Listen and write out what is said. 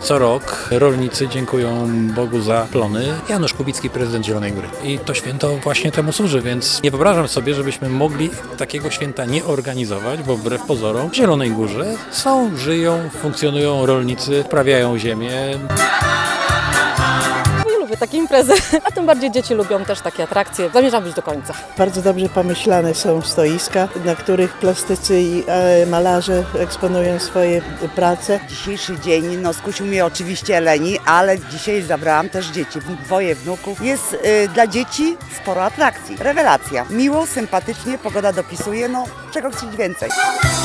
Co rok rolnicy dziękują Bogu za plony. Janusz Kubicki, prezydent Zielonej Góry. I to święto właśnie temu służy, więc nie wyobrażam sobie, żebyśmy mogli takiego święta nie organizować, bo wbrew pozorom w Zielonej Górze żyją, funkcjonują rolnicy, uprawiają ziemię. Lubię takie imprezy, a tym bardziej dzieci lubią też takie atrakcje. Zamierzam być do końca. Bardzo dobrze pomyślane są stoiska, na których plastycy i malarze eksponują swoje prace. Dzisiejszy dzień skusił mnie oczywiście leni, ale dzisiaj zabrałam też dzieci, dwoje wnuków. Jest dla dzieci sporo atrakcji. Rewelacja. Miło, sympatycznie, pogoda dopisuje, czego chcieć więcej.